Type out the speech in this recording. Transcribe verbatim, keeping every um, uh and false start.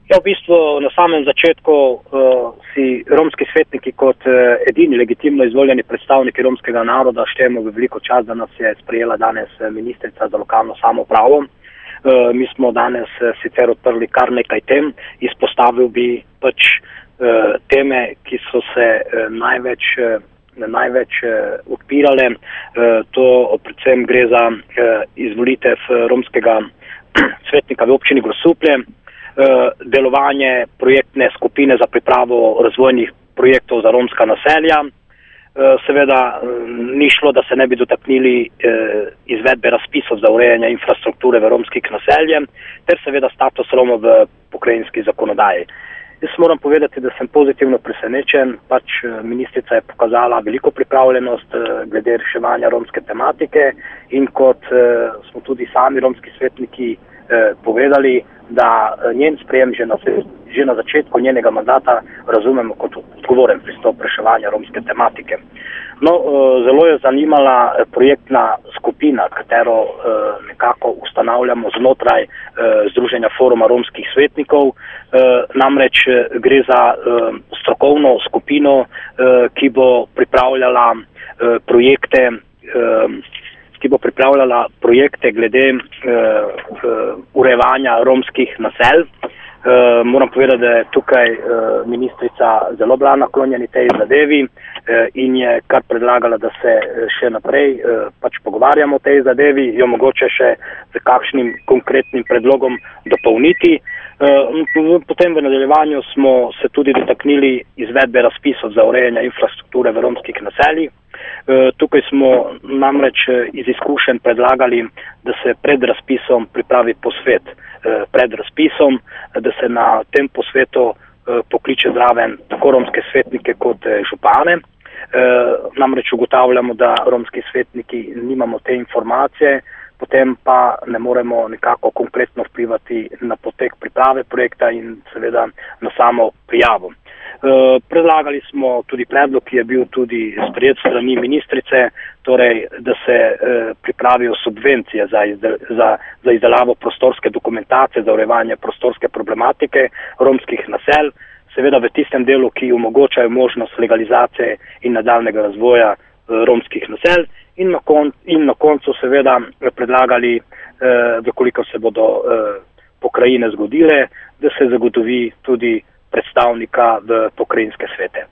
Ja, v bistvu na samem začetku uh, si romski svetniki kot uh, edini legitimno izvoljeni predstavniki romskega naroda štejemo v veliko čast, da nas je sprejela danes ministrica za lokalno samoupravo. Uh, mi smo danes uh, sicer odprli kar nekaj tem, izpostavil bi pač uh, teme, ki so se uh, največ, uh, največ uh, odpirale. Uh, to predvsem gre za uh, izvolitev romskega svetnika v občini Grosuplje, delovanje projektne skupine za pripravo razvojnih projektov za romska naselja. Seveda ni šlo, da se ne bi dotaknili izvedbe razpisov za urejanje infrastrukture v romskih naseljem, ter seveda status Romov v pokrajinski zakonodaji. Jaz moram povedati, da sem pozitivno presenečen, pač ministrica je pokazala veliko pripravljenost glede reševanja romske tematike in kot smo tudi sami romski svetniki povedali, da njen sprejem že na, že na začetku njenega mandata razumemo kot odgovoren pristop reševanja romske tematike. No, zelo je zanimala projektna skupina, katero nekako ustanavljamo znotraj Združenja foruma romskih svetnikov. Namreč gre za strokovno skupino, ki bo pripravljala projekte ki bo pripravljala projekte glede uh, uh, urejevanja romskih naselj. Uh, moram povedati, da je tukaj uh, ministrica zelo bila naklonjeni tej zadevi uh, in je kar predlagala, da se še naprej uh, pač pogovarjamo o tej zadevi, jo mogoče še z kakšnim konkretnim predlogom dopolniti. Uh, potem v nadaljevanju smo se tudi dotaknili izvedbe razpisov za urejanje infrastrukture v romskih naseljih. Tukaj smo namreč iz izkušenj predlagali, da se pred razpisom pripravi posvet. Pred razpisom, da se na tem posvetu pokliče zraven tako romske svetnike kot župane. Namreč ugotavljamo, da romski svetniki nimamo te informacije, potem pa ne moremo nekako konkretno vplivati na potek priprave projekta in seveda na samo prijavo. Predlagali smo tudi predlog, ki je bil tudi sprejet strani ministrice, torej, da se pripravijo subvencije za, izdel, za, za izdelavo prostorske dokumentacije, za urejevanje prostorske problematike romskih naselj, seveda v tistem delu, ki omogočajo možnost legalizacije in nadaljnega razvoja romskih naselj in na, kon, in na koncu seveda predlagali, dokoliko se bodo pokrajine zgodile, da se zagotovi tudi predstavnika v pokrajinske svete.